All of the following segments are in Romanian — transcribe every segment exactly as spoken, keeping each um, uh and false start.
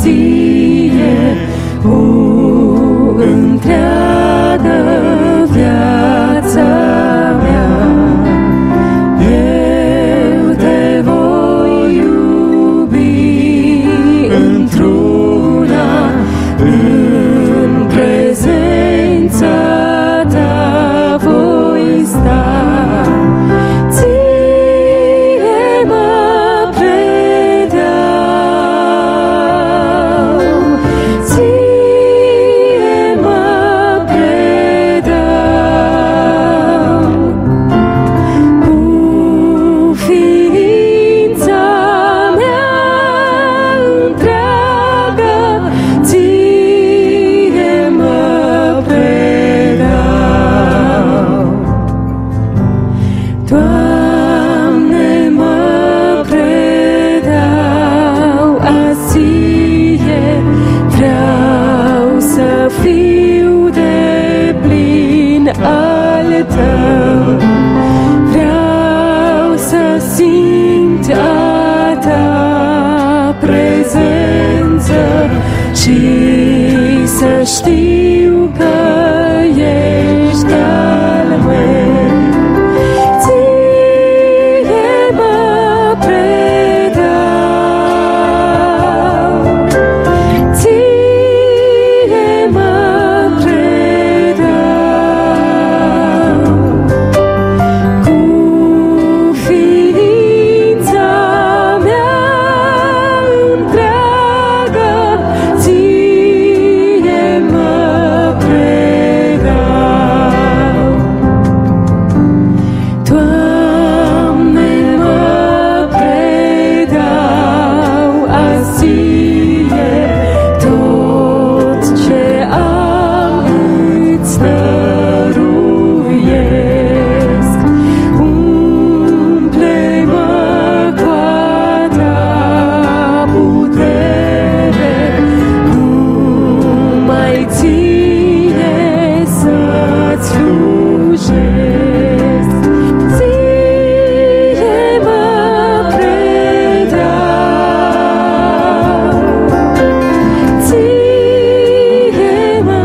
ție o întreagă viața mea. Eu te voi iubi într-una, în prezența ta voi sta. Ție mă predau, ție mă predau, cu ființa mea întreagă, ție mă predau. Doamne, mă predau azi ție, vreau să fiu deplin al tău, vreau să simt a ta prezență și să știu că ești al meu. Ție mă predau, ție mă predau, cu ființa mea întreagă, ție mă predau. Doamne, mă predau azi ție, tot ce am îți dăruiesc. Umple-mă cu a ta putere, numai ție să-ți slujesc. Ție mă predau, ție mă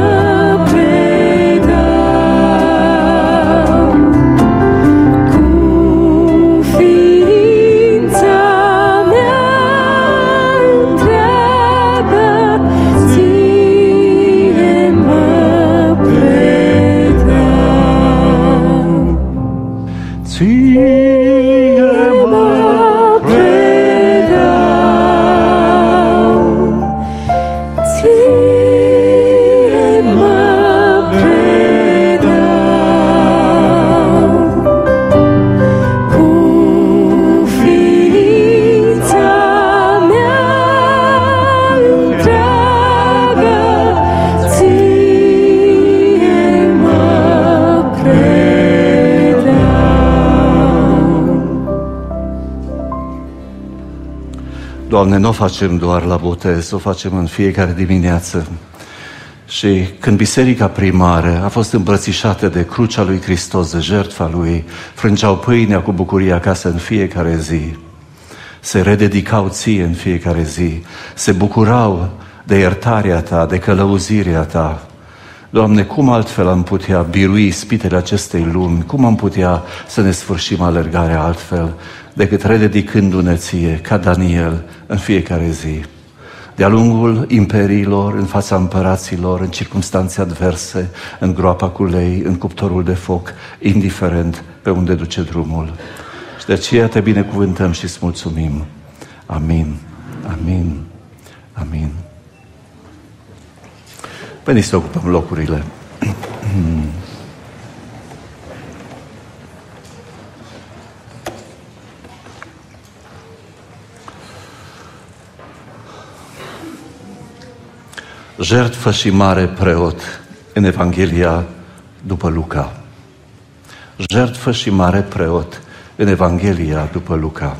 predau, cu ființa mea întreagă, ție mă predau. Ție mă predau, ție mă predau, cu ființa mea întreagă, ție mă predau. Doamne, nu o facem doar la botez, o facem în fiecare dimineață. Și când biserica primară a fost îmbrățișată de crucea lui Hristos, de jertfa lui, frângeau pâinea cu bucurie acasă în fiecare zi, se rededicau ție în fiecare zi, se bucurau de iertarea ta, de călăuzirea ta. Doamne, cum altfel am putea birui ispitele acestei lumi? Cum am putea să ne sfârșim alergarea altfel decât rededicându-ne ție, ca Daniel, în fiecare zi? De-a lungul imperiilor, în fața împăraților, în circumstanțe adverse, în groapa cu lei, în cuptorul de foc, indiferent pe unde duce drumul. Și de aceea te binecuvântăm și îți mulțumim. Amin, amin, amin. Veniți să ocupăm locurile. Jertfă și mare preot în Evanghelia după Luca. Jertfă și mare preot în Evanghelia după Luca.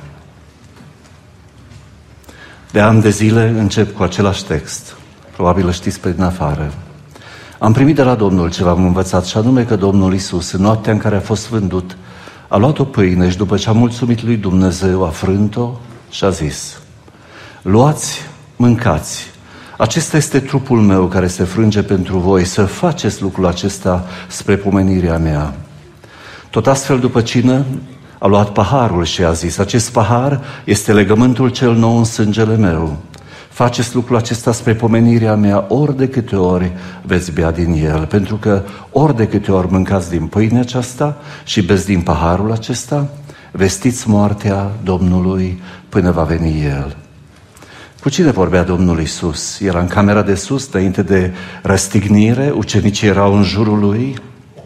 De ani de zile încep cu același text. Probabil îl știți pe din afară. Am primit de la Domnul ce v-am învățat, și anume că Domnul Iisus, în noaptea în care a fost vândut, a luat o pâine și după ce a mulțumit lui Dumnezeu, a frânt-o și a zis: luați, mâncați, Acesta este trupul meu care se frânge pentru voi, să faceți lucrul acesta spre pomenirea mea. Tot astfel, după cină, a luat paharul și a zis: acest pahar este legământul cel nou în sângele meu. Faceți lucrul acesta spre pomenirea mea ori de câte ori veți bea din el, pentru că ori de câte ori mâncați din pâinea aceasta și beți din paharul acesta, vestiți moartea Domnului până va veni El. Cu cine vorbea Domnul Iisus? Era în camera de sus, înainte de răstignire, ucenicii erau în jurul Lui,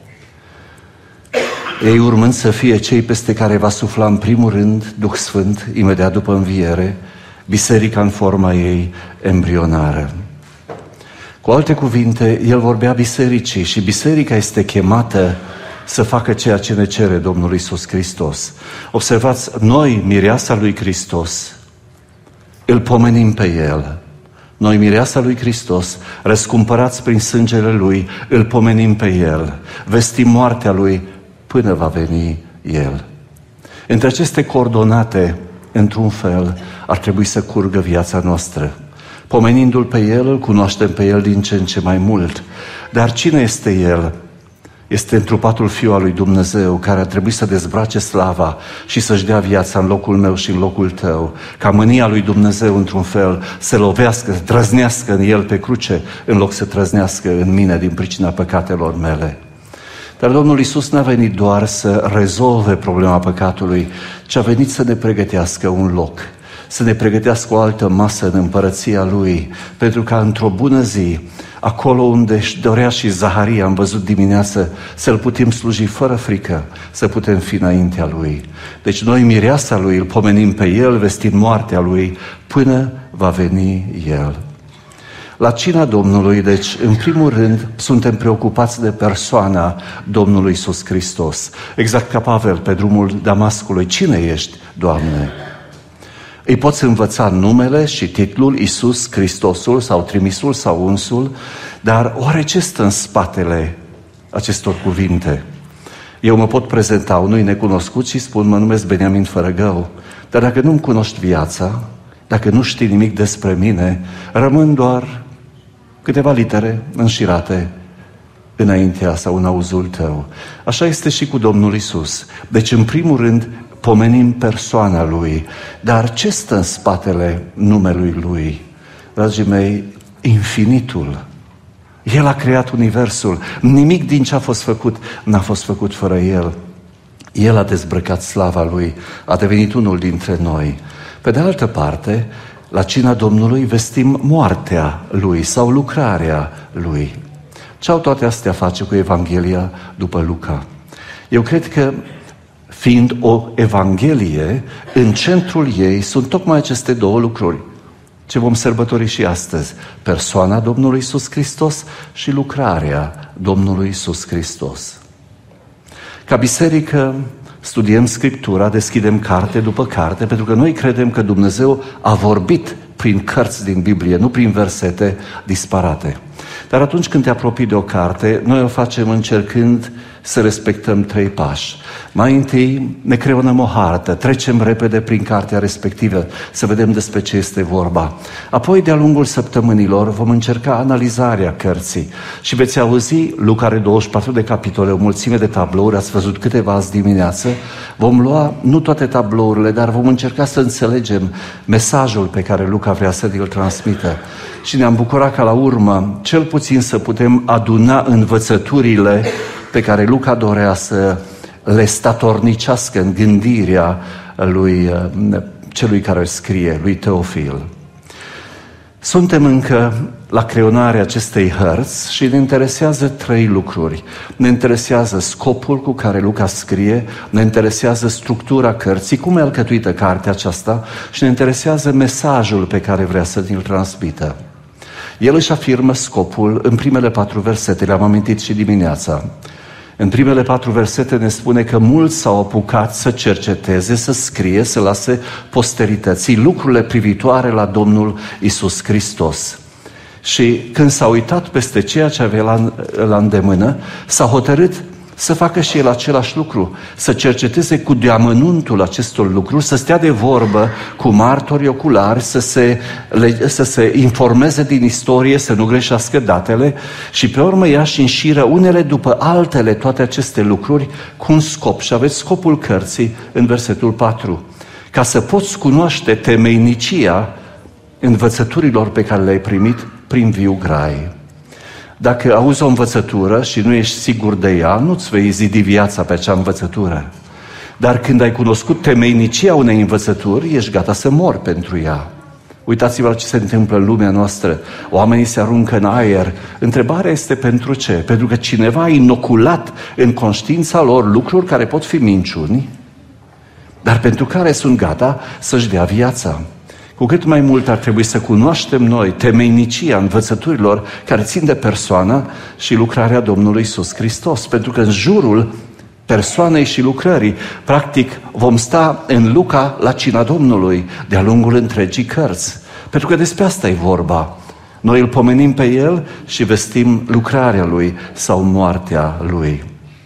ei urmând să fie cei peste care va sufla în primul rând Duh Sfânt, imediat după înviere, biserica în forma ei embrionară. Cu alte cuvinte, El vorbea bisericii și biserica este chemată să facă ceea ce ne cere Domnul Iisus Hristos. Observați, noi, mireasa lui Hristos, îl pomenim pe El. Noi, mireasa lui Hristos, răscumpărați prin sângele Lui, îl pomenim pe El. Vestim moartea Lui până va veni El. Între aceste coordonate, într-un fel, ar trebui să curgă viața noastră. Pomenindu-L pe El, îl cunoaștem pe El din ce în ce mai mult. Dar cine este El? Este întrupatul Fiul al lui Dumnezeu, care a trebuit să dezbrace slava și să-și dea viața în locul meu și în locul tău, ca mânia lui Dumnezeu, într-un fel, să lovească, să trăznească în El pe cruce, în loc să trăznească în mine din pricina păcatelor mele. Dar Domnul Iisus n-a venit doar să rezolve problema păcatului, ci a venit să ne pregătească un loc, să ne pregătească o altă masă în împărăția Lui, pentru ca într-o bună zi, acolo unde își dorea și Zaharia, am văzut dimineață, să-L putem sluji fără frică, să putem fi înaintea Lui. Deci noi, mireasa Lui, îl pomenim pe El, vestim moartea Lui, până va veni El. La cina Domnului, deci, în primul rând, suntem preocupați de persoana Domnului Iisus Hristos. Exact ca Pavel pe drumul Damascului. Cine ești, Doamne? Îi poți învăța numele și titlul Iisus Hristosul sau trimisul sau unsul, dar oare ce stă în spatele acestor cuvinte? Eu mă pot prezenta unui necunoscut și spun: mă numesc Beniamin Fărăgău, dar dacă nu-mi cunoști viața, dacă nu știi nimic despre mine, rămân doar câteva litere înșirate înaintea sau în auzul tău. Așa este și cu Domnul Iisus. Deci, în primul rând, pomenim persoana Lui. Dar ce stă în spatele numelui Lui? Dragii mei, infinitul. El a creat universul. Nimic din ce a fost făcut n-a fost făcut fără El. El a dezbrăcat slava Lui, a devenit unul dintre noi. Pe de altă parte, la cina Domnului vestim moartea Lui sau lucrarea Lui. Ce au toate astea face cu Evanghelia după Luca? Eu cred că, fiind o Evanghelie, în centrul ei sunt tocmai aceste două lucruri, ce vom sărbători și astăzi: persoana Domnului Iisus Hristos și lucrarea Domnului Iisus Hristos. Ca biserică, studiem Scriptura, deschidem carte după carte, pentru că noi credem că Dumnezeu a vorbit prin cărți din Biblie, nu prin versete disparate. Dar atunci când te apropii de o carte, noi o facem încercând să respectăm trei pași. Mai întâi ne creionăm o hartă, trecem repede prin cartea respectivă, să vedem despre ce este vorba. Apoi, de-a lungul săptămânilor, vom încerca analizarea cărții și veți auzi, Luca are douăzeci și patru de capitole, o mulțime de tablouri, ați văzut câteva azi dimineață. Vom lua, nu toate tablourile, dar vom încerca să înțelegem mesajul pe care Luca vrea să îl transmită. Și ne-am bucurat ca la urmă, cel puțin, să putem aduna învățăturile pe care Luca dorea să le statornicească în gândirea lui celui care scrie, lui Teofil. Suntem încă la creionarea acestei hărți și ne interesează trei lucruri. Ne interesează scopul cu care Luca scrie, ne interesează structura cărții, cum e alcătuită cartea aceasta, și ne interesează mesajul pe care vrea să ne-l transmită. El își afirmă scopul în primele patru versete, le-am amintit și dimineața. În primele patru versete ne spune că mulți s-au apucat să cerceteze, să scrie, să lase posterității lucrurile privitoare la Domnul Iisus Hristos. Și când s-a uitat peste ceea ce avea la, la îndemână, s-a hotărât să facă și el același lucru, să cerceteze cu deamănuntul acestor lucruri, să stea de vorbă cu martori oculari, să se, le, să se informeze din istorie, să nu greșească datele și pe urmă ea și înșiră unele după altele toate aceste lucruri cu un scop. Și aveți scopul cărții în versetul patru. Ca să poți cunoaște temeinicia învățăturilor pe care le-ai primit prin viu grai. Dacă auzi o învățătură și nu ești sigur de ea, nu-ți vei zidi viața pe acea învățătură. Dar când ai cunoscut temeinicia unei învățături, ești gata să mori pentru ea. Uitați-vă la ce se întâmplă în lumea noastră. Oamenii se aruncă în aer. Întrebarea este pentru ce? Pentru că cineva a inoculat în conștiința lor lucruri care pot fi minciuni, dar pentru care sunt gata să-și dea viața. Cu cât mai mult ar trebui să cunoaștem noi temeinicia învățăturilor care țin de persoana și lucrarea Domnului Iisus Hristos. Pentru că în jurul persoanei și lucrării, practic, vom sta în Luca la cina Domnului de-a lungul întregii cărți. Pentru că despre asta e vorba. Noi îl pomenim pe El și vestim lucrarea Lui sau moartea Lui.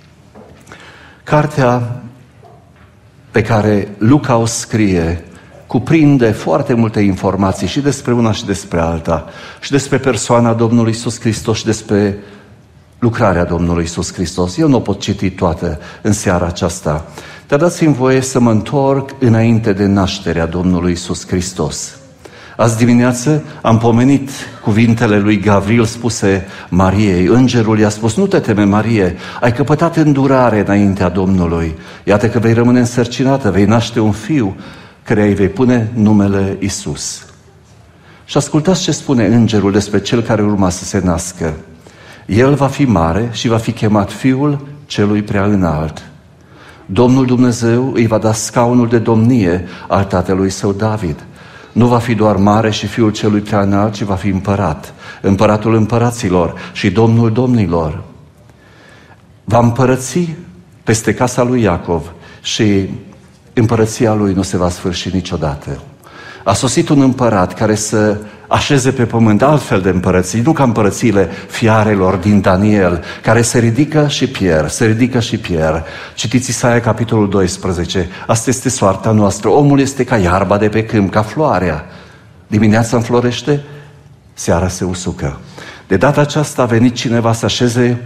Cartea pe care Luca o scrie cuprinde foarte multe informații și despre una și despre alta, și despre persoana Domnului Iisus Hristos și despre lucrarea Domnului Iisus Hristos. Eu nu o pot citi toată în seara aceasta, dar dați-mi voie să mă întorc înainte de nașterea Domnului Iisus Hristos. Azi dimineață am pomenit cuvintele lui Gavril spuse Mariei. Îngerul i-a spus: nu te teme, Marie, ai căpătat îndurare înaintea Domnului. Iată că vei rămâne însărcinată, vei naște un fiu, căreia îi vei pune numele Iisus. Și ascultați ce spune îngerul despre cel care urma să se nască. El va fi mare și va fi chemat Fiul Celui Prea Înalt. Domnul Dumnezeu îi va da scaunul de domnie al tatălui său David. Nu va fi doar mare și Fiul Celui Prea Înalt, ci va fi împărat, împăratul împăraților și Domnul domnilor. Va împărăți peste casa lui Iacov și împărăția lui nu se va sfârși niciodată. A sosit un împărat care să așeze pe pământ altfel de împărății, nu ca împărățiile fiarelor din Daniel, care se ridică și pierd, se ridică și pierd. Citiți Isaia, capitolul doisprezece. Asta este soarta noastră. Omul este ca iarba de pe câmp, ca floarea. Dimineața înflorește, seara se usucă. De data aceasta a venit cineva să așeze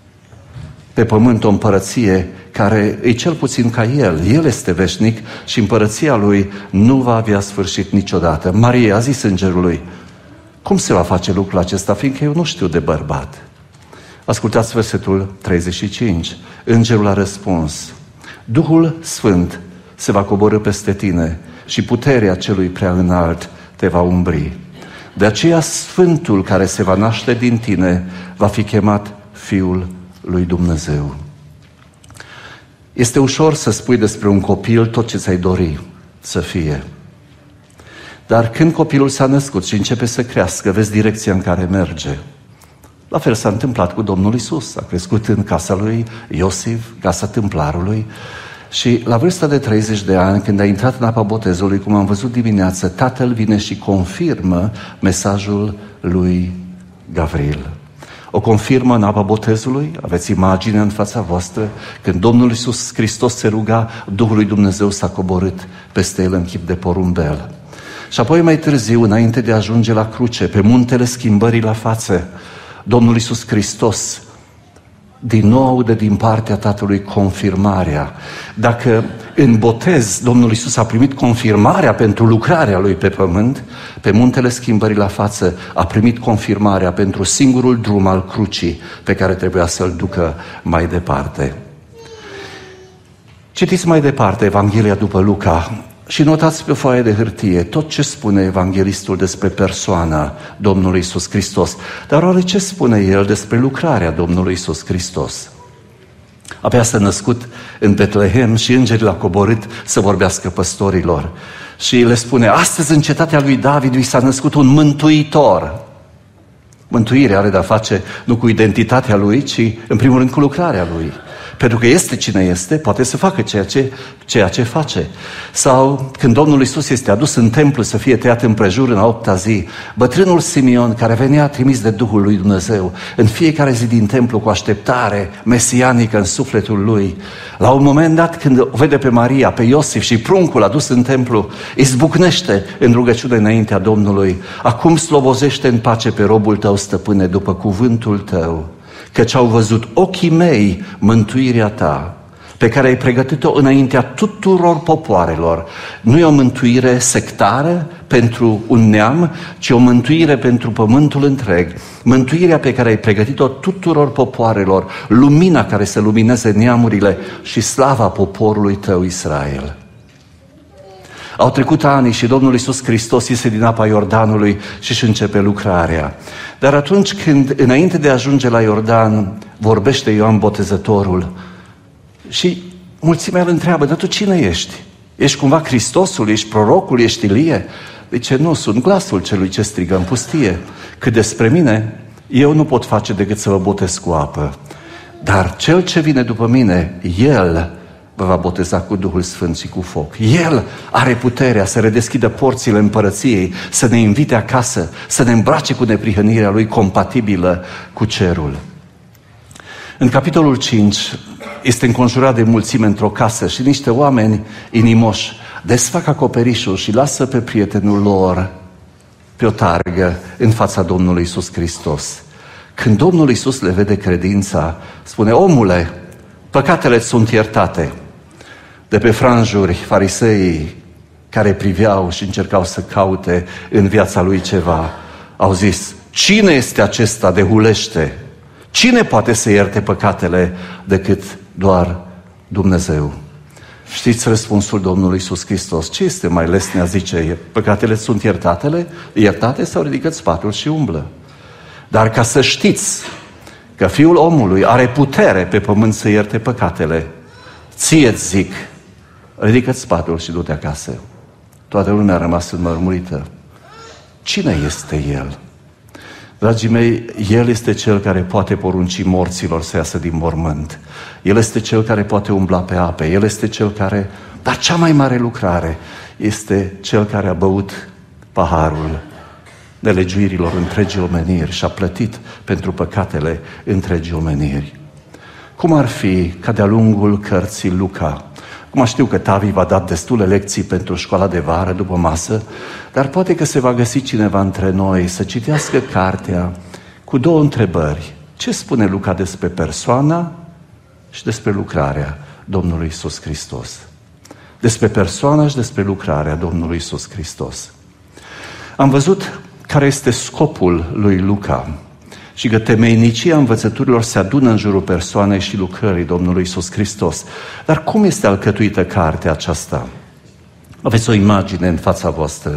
pe pământ o împărăție care e cel puțin ca El. El este veșnic și împărăția Lui nu va avea sfârșit niciodată. Marie a zis îngerului: cum se va face lucrul acesta, fiindcă eu nu știu de bărbat? Ascultați versetul treizeci și cinci. Îngerul a răspuns: Duhul Sfânt se va coborî peste tine și puterea Celui Prea Înalt te va umbri. De aceea Sfântul care se va naște din tine va fi chemat Fiul lui Dumnezeu. Este ușor să spui despre un copil tot ce ți-ai dori să fie. Dar când copilul s-a născut și începe să crească, vezi direcția în care merge. La fel s-a întâmplat cu Domnul Iisus. A crescut în casa lui Iosif, casa tâmplarului, și la vârsta de treizeci de ani, când a intrat în apa botezului, cum am văzut dimineață, tatăl vine și confirmă mesajul lui Gavril. O confirmă în apa botezului, aveți imaginea în fața voastră, când Domnul Iisus Hristos se ruga, Duhul lui Dumnezeu s-a coborât peste el în chip de porumbel. Și apoi mai târziu, înainte de a ajunge la cruce, pe muntele schimbării la față, Domnul Iisus Hristos din nou de din partea Tatălui confirmarea. Dacă în botez Domnul Iisus a primit confirmarea pentru lucrarea Lui pe pământ, pe muntele schimbării la față a primit confirmarea pentru singurul drum al crucii pe care trebuia să-l ducă mai departe. Citiți mai departe Evanghelia după Luca și notați pe o foaie de hârtie tot ce spune evanghelistul despre persoana Domnului Iisus Hristos. Dar oare ce spune el despre lucrarea Domnului Iisus Hristos? Abia s-a născut în Betlehem și îngerii l-au coborât să vorbească păstorilor. Și le spune: astăzi în cetatea lui David i s-a născut un mântuitor. Mântuirea are de-a face nu cu identitatea lui, ci în primul rând cu lucrarea lui. Pentru că este cine este, poate să facă ceea ce, ceea ce face. Sau când Domnul Iisus este adus în templu să fie tăiat împrejur în a opta zi, bătrânul Simeon, care venea trimis de Duhul lui Dumnezeu, în fiecare zi din templu cu așteptare mesianică în sufletul lui, la un moment dat când o vede pe Maria, pe Iosif și pruncul adus în templu, izbucnește în rugăciune înaintea Domnului: acum slobozește în pace pe robul tău, stăpâne, după cuvântul tău, căci au văzut ochii mei mântuirea ta, pe care ai pregătit-o înaintea tuturor popoarelor. Nu e o mântuire sectară pentru un neam, ci o mântuire pentru pământul întreg. Mântuirea pe care ai pregătit-o tuturor popoarelor, lumina care să lumineze neamurile și slava poporului tău Israel. Au trecut ani și Domnul Iisus Hristos iese din apa Iordanului și își începe lucrarea. Dar atunci când, înainte de a ajunge la Iordan, vorbește Ioan Botezătorul și mulțimea îl întreabă: dar tu cine ești? Ești cumva Hristosul? Ești prorocul? Ești Ilie? Zice: nu, sunt glasul celui ce strigă în pustie. Cât despre mine, eu nu pot face decât să vă botez cu apă. Dar cel ce vine după mine, El vă va boteza cu Duhul Sfânt și cu foc. El are puterea să redeschidă porțile împărăției, să ne invite acasă, să ne îmbrace cu neprihănirea Lui compatibilă cu cerul. În capitolul cinci este înconjurat de mulțime într-o casă și niște oameni inimoși desfac acoperișul și lasă pe prietenul lor pe o targă în fața Domnului Iisus Hristos. Când Domnul Iisus le vede credința, spune: omule, păcatele sunt iertate. De pe franjuri, fariseii care priveau și încercau să caute în viața lui ceva, au zis: cine este acesta de hulește? Cine poate să ierte păcatele decât doar Dumnezeu? Știți răspunsul Domnului Iisus Hristos? Ce este mai lesne, zice: păcatele sunt iertatele, iertate sau ridică-ți spatul și umblă. Dar ca să știți că Fiul omului are putere pe pământ să ierte păcatele, ție-ți zic, ridică-ți spatul și du-te acasă. Toată lumea a rămas înmărmurită. Cine este El? Dragii mei, El este Cel care poate porunci morților să iasă din mormânt. El este Cel care poate umbla pe ape. El este Cel care... Dar cea mai mare lucrare este Cel care a băut paharul nelegiuirilor întregii omeniri și a plătit pentru păcatele întregii omeniri. Cum ar fi ca de-a lungul cărții Luca? Acum știu că Tavi v-a dat destule lecții pentru școala de vară după masă, dar poate că se va găsi cineva între noi să citească cartea cu două întrebări. Ce spune Luca despre persoana și despre lucrarea Domnului Iisus Hristos? Despre persoana și despre lucrarea Domnului Iisus Hristos. Am văzut care este scopul lui Luca și că temeinicia învățăturilor se adună în jurul persoanei și lucrării Domnului Iisus Hristos. Dar cum este alcătuită cartea aceasta? Aveți o imagine în fața voastră.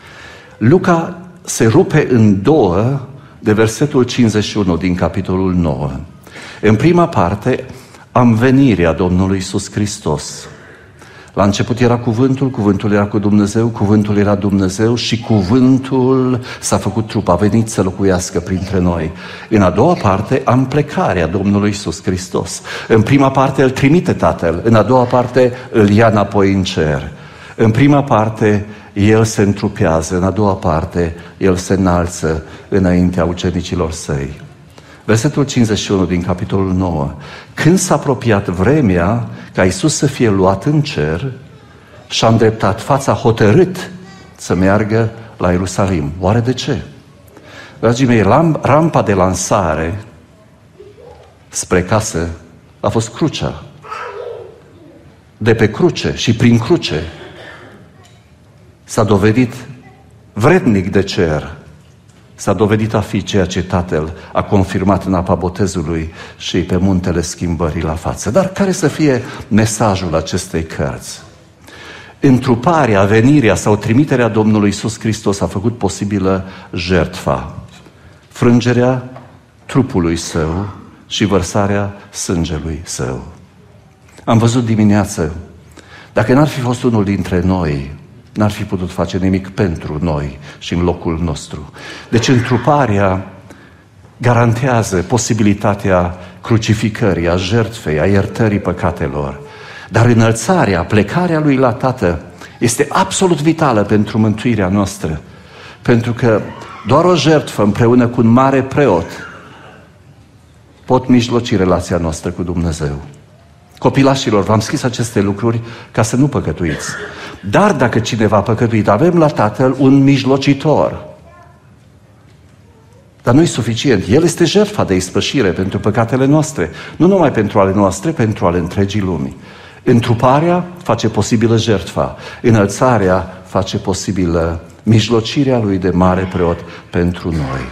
Luca se rupe în două de versetul cincizeci și unu din capitolul nouă. În prima parte, învenirea Domnului Iisus Hristos. La început era cuvântul, cuvântul era cu Dumnezeu, cuvântul era Dumnezeu și cuvântul s-a făcut trup, a venit să locuiască printre noi. În a doua parte, împlecarea Domnului Iisus Hristos. În prima parte îl trimite Tatăl, în a doua parte îl ia înapoi în cer. În prima parte El se întrupează, în a doua parte El se înalță înaintea ucenicilor Săi. Versetul cincizeci și unu din capitolul nouă. Când s-a apropiat vremea ca Iisus să fie luat în cer, și-a îndreptat fața hotărât să meargă la Ierusalim. Oare de ce? Dragii mei, rampa de lansare spre casă a fost crucea. De pe cruce și prin cruce s-a dovedit vrednic de cer. S-a dovedit a fi ceea ce Tatăl a confirmat în apa botezului și pe muntele schimbării la față. Dar care să fie mesajul acestei cărți? Întruparea, venirea sau trimiterea Domnului Iisus Hristos a făcut posibilă jertfa, frângerea trupului Său și vărsarea sângelui Său. Am văzut dimineață, dacă n-ar fi fost unul dintre noi, n-ar fi putut face nimic pentru noi și în locul nostru. Deci întruparea garantează posibilitatea crucificării, a jertfei, a iertării păcatelor. Dar înălțarea, plecarea Lui la Tatăl este absolut vitală pentru mântuirea noastră. Pentru că doar o jertfă împreună cu un mare preot pot mijloci relația noastră cu Dumnezeu. Copilașilor, v-am scris aceste lucruri ca să nu păcătuiți. Dar dacă cineva a păcătuit, avem la Tatăl un mijlocitor. Dar nu-i suficient. El este jertfa de ispășire pentru păcatele noastre. Nu numai pentru ale noastre, pentru ale întregii lumii. Întruparea face posibilă jertfa. Înălțarea face posibilă mijlocirea Lui de mare preot pentru noi.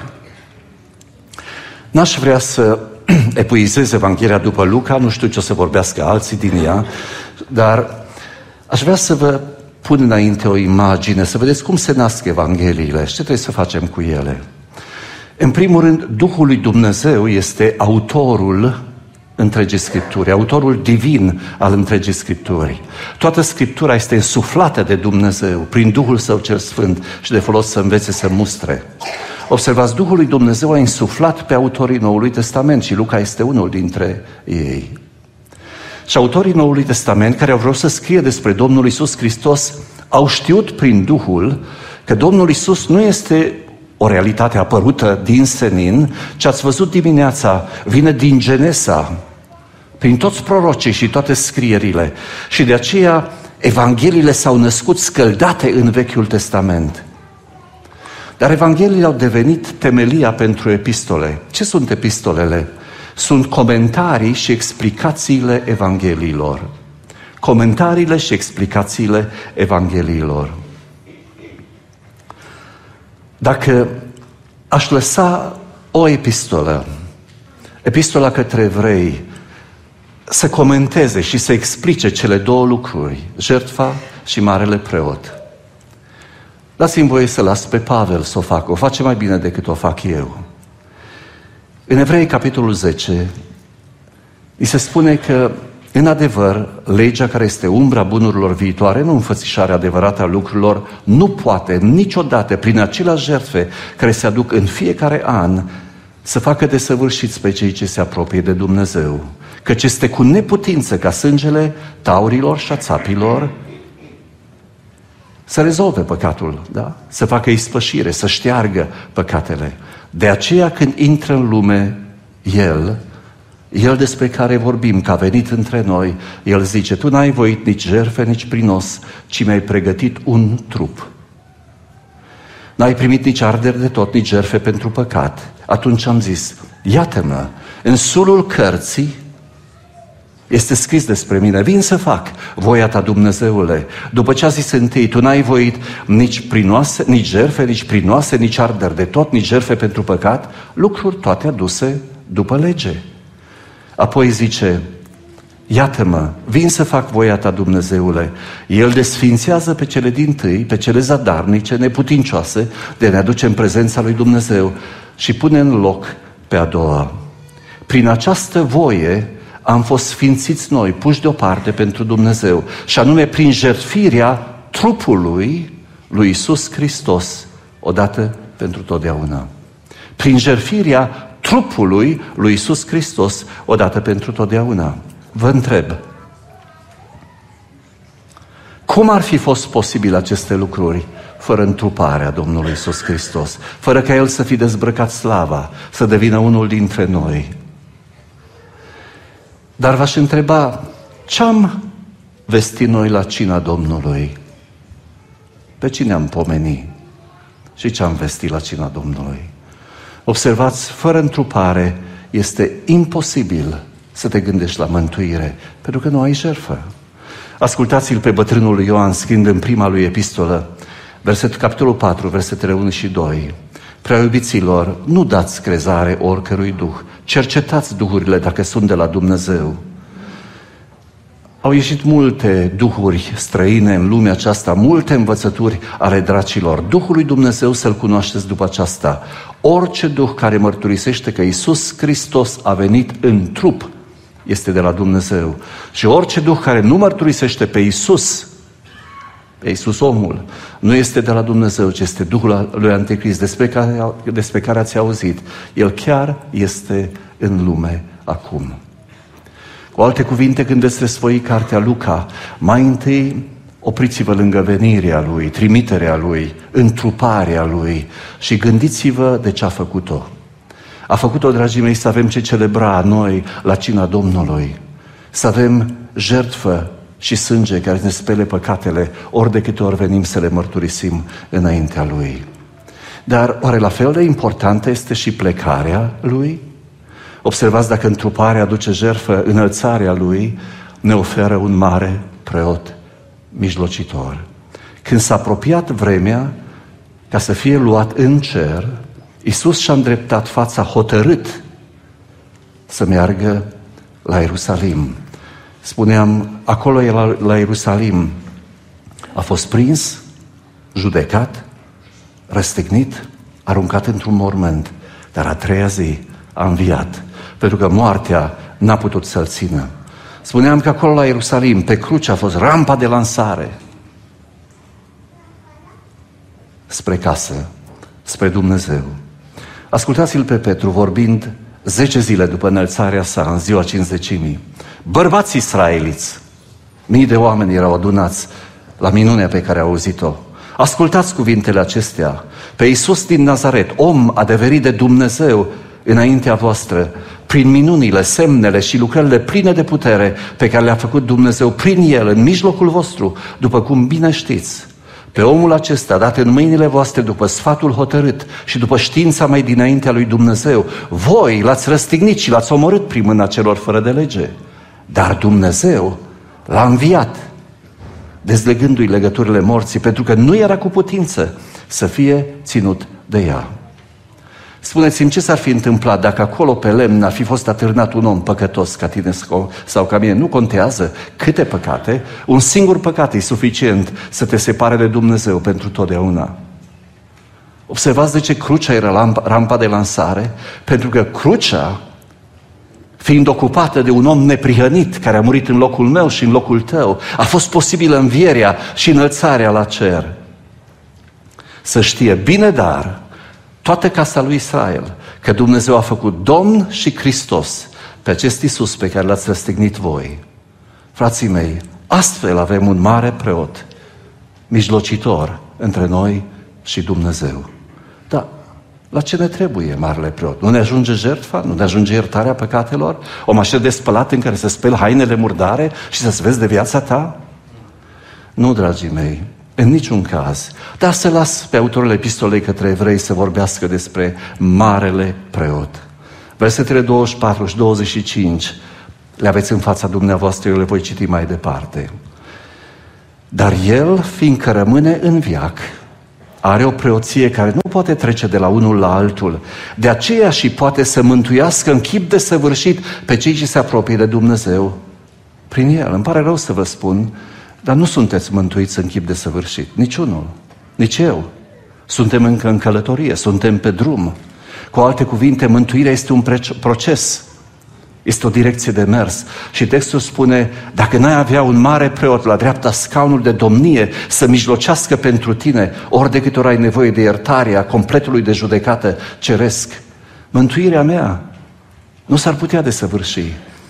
N-aș vrea să epuizez Evanghelia după Luca, nu știu ce o să vorbească alții din ea, dar aș vrea să vă pun înainte o imagine, să vedeți cum se nasc Evangheliile și ce trebuie să facem cu ele. În primul rând, Duhul lui Dumnezeu este autorul întregii Scripturi, autorul divin al întregii Scripturi. Toată Scriptura este însuflată de Dumnezeu prin Duhul Său cel Sfânt și de folos să învețe, să mustre. Observați, Duhul lui Dumnezeu a insuflat pe autorii Noului Testament și Luca este unul dintre ei. Și autorii Noului Testament care au vrut să scrie despre Domnul Iisus Hristos au știut prin Duhul că Domnul Iisus nu este o realitate apărută din senin, ce ați văzut dimineața, vine din Genesa, prin toți prorocii și toate scrierile. Și de aceea Evangheliile s-au născut scăldate în Vechiul Testament. Dar Evangheliile au devenit temelia pentru epistole. Ce sunt epistolele? Sunt comentarii și explicațiile Evangheliilor. Comentariile și explicațiile Evangheliilor. Dacă aș lăsa o epistolă, epistola către evrei, să comenteze și să explice cele două lucruri, jertfa și marele preot, dați-mi voie să las pe Pavel să o facă, o face mai bine decât o fac eu. În Evrei, capitolul zece, îi se spune că, în adevăr, legea care este umbra bunurilor viitoare, nu înfățișarea adevărată a lucrurilor, nu poate niciodată, prin aceleași jertfe care se aduc în fiecare an, să facă desăvârșiți pe cei ce se apropie de Dumnezeu. Căci este cu neputință ca sângele taurilor și a țapilor să rezolve păcatul, da? Să facă ispășire, să șteargă păcatele. De aceea când intră în lume El, El despre care vorbim, că a venit între noi, El zice, tu n-ai voit nici jertfe, nici prinos, ci mi-ai pregătit un trup. N-ai primit nici arderi de tot, nici jertfe pentru păcat. Atunci am zis, iată-mă, în sulul cărții este scris despre mine, vin să fac voia ta, Dumnezeule. După ce a zis întâi, tu n-ai voit nici prinoase, nici jertfe, nici prinoase, nici arderi de tot, nici jertfe pentru păcat, lucruri toate aduse după lege. Apoi zice, iată-mă, vin să fac voia ta, Dumnezeule. El desfințează pe cele dintâi, pe cele zadarnice, neputincioase, de ne aduce în prezența lui Dumnezeu și pune în loc pe a doua. Prin această voie am fost sfințiți noi, puși deoparte pentru Dumnezeu, și anume prin jertfirea trupului lui Iisus Hristos, odată pentru totdeauna. Prin jertfirea trupului lui Iisus Hristos, odată pentru totdeauna. Vă întreb, cum ar fi fost posibil aceste lucruri fără întruparea Domnului Iisus Hristos, fără ca El să fi dezbrăcat slava, să devină unul dintre noi? Dar v-aș întreba, ce-am vestit noi la cina Domnului? Pe cine am pomenit? Și ce-am vestit la cina Domnului? Observați, fără întrupare este imposibil să te gândești la mântuire, pentru că nu ai jertfă. Ascultați-l pe bătrânul Ioan scriind în prima lui epistolă, versetul capitolul patru, versetele unu și doi. Prea iubiților, nu dați crezare oricărui duh, cercetați duhurile dacă sunt de la Dumnezeu. Au ieșit multe duhuri străine în lumea aceasta, multe învățături ale dracilor. Duhul lui Dumnezeu să-L cunoașteți după aceasta. Orice duh care mărturisește că Iisus Hristos a venit în trup este de la Dumnezeu. Și orice duh care nu mărturisește pe Iisus pe Iisus omul, nu este de la Dumnezeu, ci este Duhul lui Anticrist, despre care, despre care ați auzit. El chiar este în lume acum. Cu alte cuvinte, când veți răsfoi cartea Luca, mai întâi opriți-vă lângă venirea Lui, trimiterea Lui, întruparea Lui și gândiți-vă de ce a făcut-o. A făcut-o, dragii mei, să avem ce celebra noi la cina Domnului, să avem jertfă și sânge care ne spele păcatele ori de câte ori venim să le mărturisim înaintea Lui. Dar oare la fel de importantă este și plecarea Lui? Observați, dacă întruparea aduce jertfă, înălțarea Lui ne oferă un mare preot mijlocitor. Când s-a apropiat vremea ca să fie luat în cer, Iisus și-a îndreptat fața hotărât să meargă la Ierusalim. Spuneam, acolo la, la Ierusalim a fost prins, judecat, răstignit, aruncat într-un mormânt, dar a treia zi a înviat, pentru că moartea n-a putut să-l țină. Spuneam că acolo la Ierusalim, pe cruce, a fost rampa de lansare spre casă, spre Dumnezeu. Ascultați-l pe Petru vorbind zece zile după înălțarea sa, în ziua cincizecimii. Bărbați israeliți, mii de oameni erau adunați la minunea pe care au auzit-o. Ascultați cuvintele acestea. Pe Iisus din Nazaret, om adeverit de Dumnezeu înaintea voastră, prin minunile, semnele și lucrările pline de putere pe care le-a făcut Dumnezeu prin El, în mijlocul vostru, după cum bine știți. Pe omul acesta, dat în mâinile voastre după sfatul hotărât și după știința mai dinaintea lui Dumnezeu, voi l-ați răstignit și l-ați omorât prin mâna celor fără de lege. Dar Dumnezeu l-a înviat, dezlegându-i legăturile morții, pentru că nu era cu putință să fie ținut de ea. Spuneți-mi, ce s-ar fi întâmplat dacă acolo pe lemn ar fi fost atârnat un om păcătos ca tine sau ca mine? Nu contează câte păcate, un singur păcat e suficient să te separe de Dumnezeu pentru totdeauna. Observați de ce crucea era rampa de lansare? Pentru că crucea, fiind ocupată de un om neprihănit care a murit în locul meu și în locul tău, a fost posibilă învierea și înălțarea la cer. Să știe bine, dar toată casa lui Israel, că Dumnezeu a făcut Domn și Hristos pe acest Iisus pe care l-ați răstignit voi. Frații mei, astfel avem un mare preot, mijlocitor între noi și Dumnezeu. Dar la ce ne trebuie marele preot? Nu ne ajunge jertfa? Nu ne ajunge iertarea păcatelor? O mașină de spălat în care să speli hainele murdare și să-ți vezi de viața ta? Nu, dragii mei, în niciun caz. Dar să las pe autorul epistolei către evrei să vorbească despre marele preot. Versetele douăzeci și patru și douăzeci și cinci le aveți în fața dumneavoastră, eu le voi citi mai departe. Dar el, fiindcă rămâne în veac, are o preoție care nu poate trece de la unul la altul. De aceea și poate să mântuiască în chip desăvârșit pe cei ce se apropie de Dumnezeu prin el. Îmi pare rău să vă spun, dar nu sunteți mântuiți în chip desăvârșit. Niciunul. Nici eu. Suntem încă în călătorie, suntem pe drum. Cu alte cuvinte, mântuirea este un proces. Este o direcție de mers. Și textul spune, dacă n-ai avea un mare preot la dreapta scaunului de domnie să mijlocească pentru tine, ori de câte ori ai nevoie de iertarea completului de judecată ceresc, mântuirea mea nu s-ar putea desăvârși.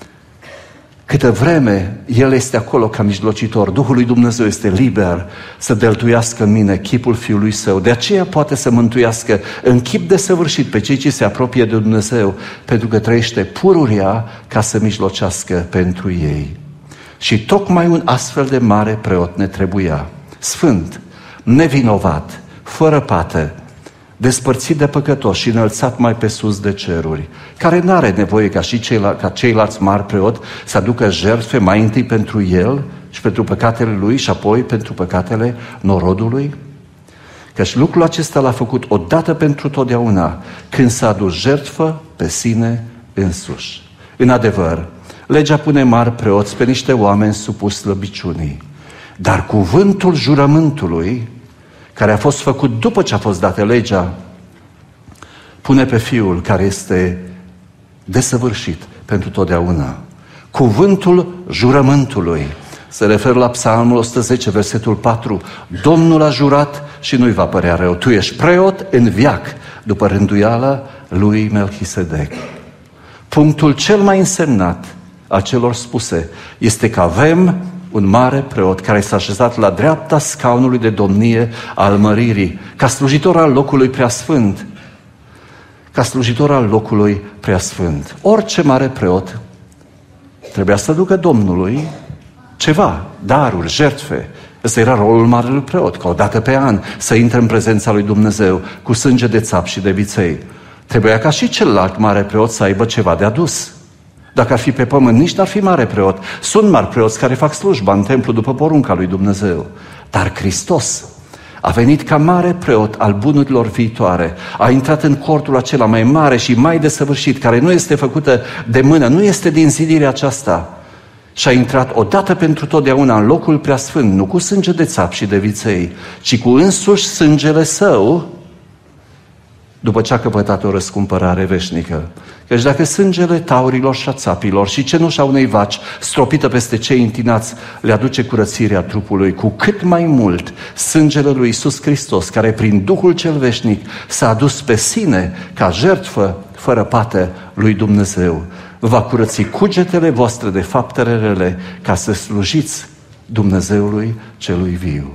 Câtă vreme El este acolo ca mijlocitor, Duhul lui Dumnezeu este liber să dăltuiască în mine chipul Fiului Său. De aceea poate să mântuiască în chip desăvârșit pe cei ce se apropie de Dumnezeu, pentru că trăiește pururea ca să mijlocească pentru ei. Și tocmai un astfel de mare preot ne trebuia, sfânt, nevinovat, fără pată, despărțit de păcătoși și înălțat mai pe sus de ceruri, care n-are nevoie ca și ceilalți, ca ceilalți mari preot să aducă jertfe mai întâi pentru el și pentru păcatele lui și apoi pentru păcatele norodului? Căci lucrul acesta l-a făcut odată pentru totdeauna, când s-a adus jertfă pe sine însuși. În adevăr, legea pune mari preoți pe niște oameni supuși slăbiciunii, dar cuvântul jurământului, care a fost făcut după ce a fost dată legea, pune pe Fiul care este desăvârșit pentru totdeauna. Cuvântul jurământului. Se referă la Psalmul o sută zece, versetul patru. Domnul a jurat și nu-i va părea rău. Tu ești preot în veac, după rânduiala lui Melchisedec. Punctul cel mai însemnat a celor spuse este că avem un mare preot care s-a așezat la dreapta scaunului de domnie al măririi, ca slujitor al locului preasfânt. Ca slujitor al locului preasfânt. Orice mare preot trebuia să ducă Domnului ceva, daruri, jertfe. Ăsta era rolul marelui preot, ca o dată pe an să intre în prezența lui Dumnezeu cu sânge de țap și de viței. Trebuia ca și celălalt mare preot să aibă ceva de adus. Dacă ar fi pe pământ, nici n-ar fi mare preot. Sunt mari preoți care fac slujba în templu după porunca lui Dumnezeu. Dar Hristos a venit ca mare preot al bunurilor viitoare. A intrat în cortul acela mai mare și mai desăvârșit, care nu este făcută de mână, nu este din zidirea aceasta. Și a intrat odată pentru totdeauna în locul preasfânt, nu cu sânge de țap și de viței, ci cu însuși sângele său, după ce a căpătat o răscumpărare veșnică. Căci dacă sângele taurilor și a țapilor și cenușa unei vaci stropită peste cei întinați le aduce curățirea trupului, cu cât mai mult sângele lui Iisus Hristos, care prin Duhul cel veșnic s-a adus pe sine ca jertfă fără pată lui Dumnezeu, va curăți cugetele voastre de faptele rele, ca să slujiți Dumnezeului celui viu.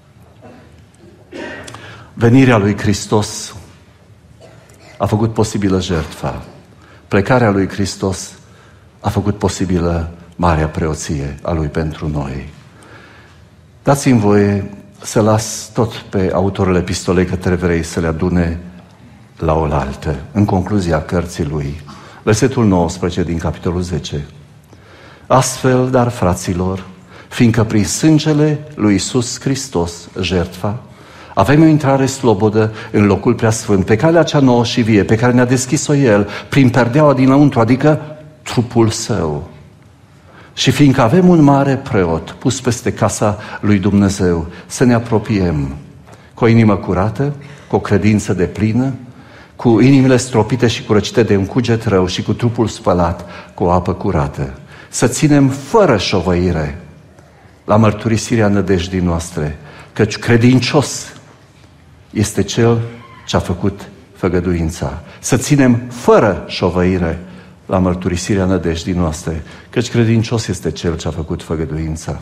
Venirea lui Hristos a făcut posibilă jertfa. Plecarea lui Hristos a făcut posibilă marea preoție a lui pentru noi. Dați-mi voie să las tot pe autorul epistolei către evrei să le adune la oaltă, în concluzia cărții lui. Versetul nouăsprezece din capitolul zece. Astfel, dar, fraților, fiindcă prin sângele lui Iisus Hristos, jertfa, avem o intrare slobodă în locul preasfânt, pe calea cea nouă și vie, pe care ne-a deschis-o El, prin perdeaua dinăuntru, adică trupul Său. Și fiindcă avem un mare preot pus peste casa lui Dumnezeu, să ne apropiem cu o inimă curată, cu o credință deplină, cu inimile stropite și curățite de un cuget rău și cu trupul spălat cu o apă curată. Să ținem fără șovăire la mărturisirea nădejdii noastre, căci credincios este Cel ce a făcut făgăduința. Să ținem fără șovăire la mărturisirea nădejdii noastre, căci credincios este Cel ce a făcut făgăduința.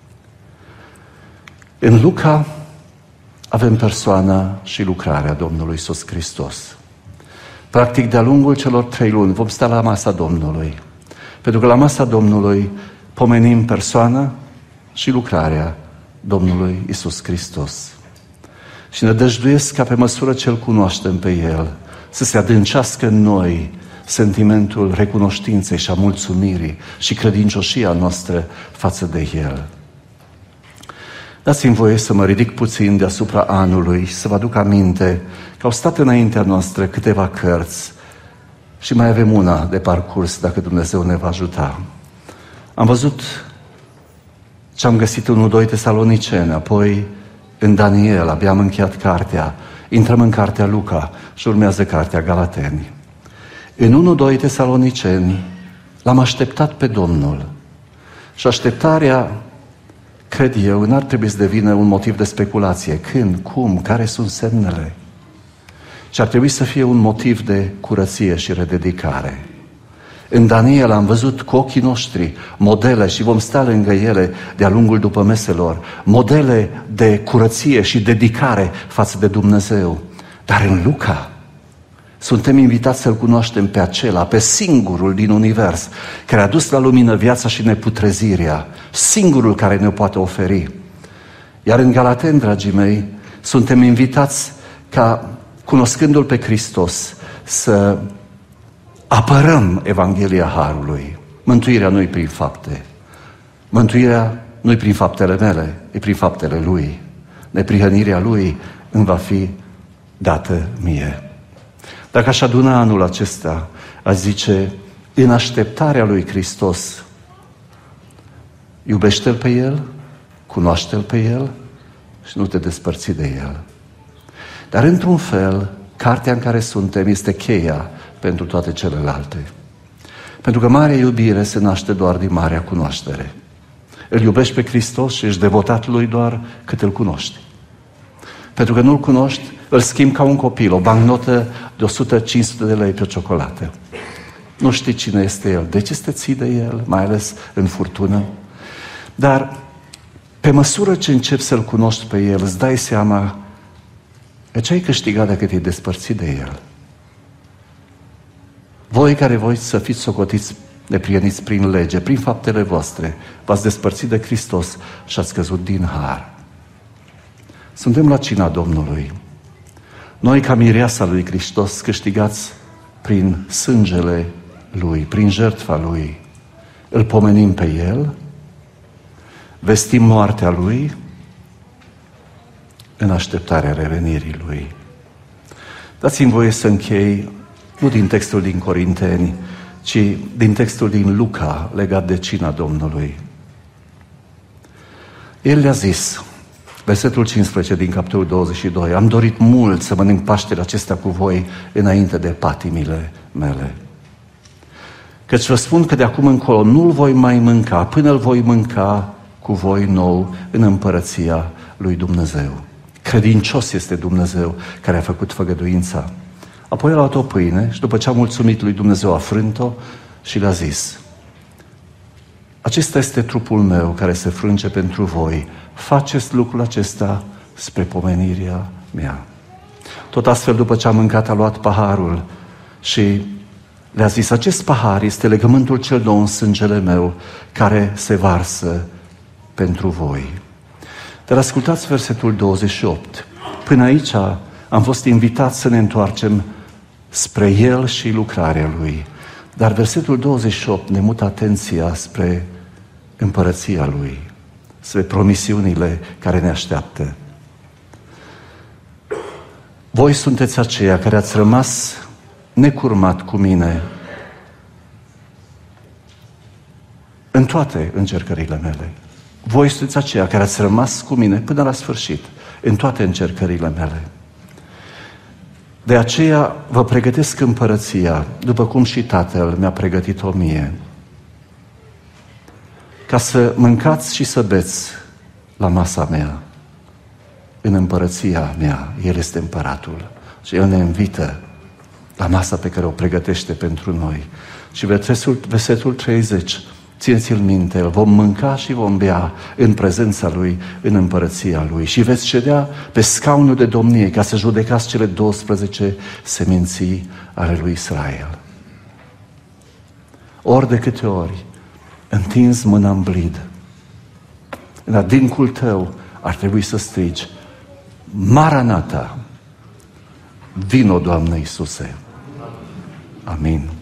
În Luca avem persoana și lucrarea Domnului Iisus Hristos. Practic, de-a lungul celor trei luni vom sta la masa Domnului. Pentru că la masa Domnului pomenim persoana și lucrarea Domnului Iisus Hristos. Și ne dăjduiesc ca pe măsură ce îl cunoaștem pe El, să se adâncească în noi sentimentul recunoștinței și a mulțumirii și credincioșia noastră față de El. Dați-mi voie să mă ridic puțin deasupra anului și să vă aduc aminte că au stat înaintea noastră câteva cărți și mai avem una de parcurs, dacă Dumnezeu ne va ajuta. Am văzut ce am găsit în unu doi Tesaloniceni, apoi în Daniel, abia am încheiat cartea, intrăm în cartea Luca și urmează cartea Galateni. În unu doi Tesaloniceni l-am așteptat pe Domnul și așteptarea, cred eu, n-ar trebui să devină un motiv de speculație. Când, cum, care sunt semnele? Și ar trebui să fie un motiv de curăție și rededicare. În Daniel am văzut cu ochii noștri modele și vom sta lângă ele de-a lungul după meselor, modele de curăție și dedicare față de Dumnezeu. Dar în Luca suntem invitați să-L cunoaștem pe acela, pe singurul din univers, care a dus la lumină viața și neputrezirea, singurul care ne-o poate oferi. Iar în Galateni, dragii mei, suntem invitați ca, cunoscându-L pe Hristos, să apărăm Evanghelia Harului. Mântuirea nu-i prin fapte. Mântuirea nu-i prin faptele mele, e prin faptele Lui. Neprihănirea Lui îmi va fi dată mie. Dacă aș aduna anul acesta, aș zice, în așteptarea lui Hristos, iubește-L pe El, cunoaște-L pe El și nu te despărți de El. Dar într-un fel, cartea în care suntem este cheia pentru toate celelalte. Pentru că marea iubire se naște doar din marea cunoaștere. Îl iubești pe Hristos și ești devotat Lui doar cât îl cunoști. Pentru că nu-L cunoști, îl schimbi ca un copil, o bancnotă de o sută cinci sute de lei pe o ciocolată. Nu știi cine este El, de ce te ții de El, mai ales în furtună. Dar pe măsură ce începi să-L cunoști pe El, îți dai seama că ce ai câștigat dacă te-ai despărțit de El. Voi care voi să fiți socotiți neprieniți prin lege, prin faptele voastre, v-ați despărțit de Hristos și ați căzut din har. Suntem la cina Domnului. Noi, ca mireasa lui Hristos, câștigați prin sângele Lui, prin jertfa Lui. Îl pomenim pe El, vestim moartea Lui în așteptarea revenirii Lui. Dați-mi voie să închei, nu din textul din Corinteni, ci din textul din Luca, legat de cina Domnului. El le-a zis, versetul cincisprezece din capitolul douăzeci și doi, am dorit mult să mănânc Paștele acesta cu voi înainte de patimile mele. Căci vă spun că de acum încolo nu-l voi mai mânca până îl voi mânca cu voi nou în împărăția lui Dumnezeu. Credincios este Dumnezeu care a făcut făgăduința. Apoi a luat o pâine și după ce a mulțumit lui Dumnezeu a frânt-o și le-a zis, acesta este trupul meu care se frânge pentru voi. Faceți lucrul acesta spre pomenirea mea. Tot astfel, după ce a mâncat, a luat paharul și le-a zis, acest pahar este legământul cel nou în sângele meu care se varsă pentru voi. Dar ascultați versetul douăzeci și opt. Până aici am fost invitați să ne întoarcem spre El și lucrarea Lui. Dar versetul douăzeci și opt ne mută atenția spre împărăția Lui, spre promisiunile care ne așteaptă. Voi sunteți aceia care ați rămas necurmat cu mine în toate încercările mele. Voi sunteți aceia care ați rămas cu mine până la sfârșit, în toate încercările mele. De aceea vă pregătesc împărăția, după cum și Tatăl mi-a pregătit-o mie, ca să mâncați și să beți la masa mea, în împărăția mea. El este împăratul și El ne invită la masa pe care o pregătește pentru noi. Și versetul, versetul treizeci, țineți-l minte, vom mânca și vom bea în prezența Lui, în împărăția Lui și veți ședea pe scaunul de domnie ca să judecați cele douăsprezece seminții ale lui Israel. Ori de câte ori întinzi mâna în blid, în adâncul tău ar trebui să strigi, Maranata, vino, Doamne Iisuse. Amin.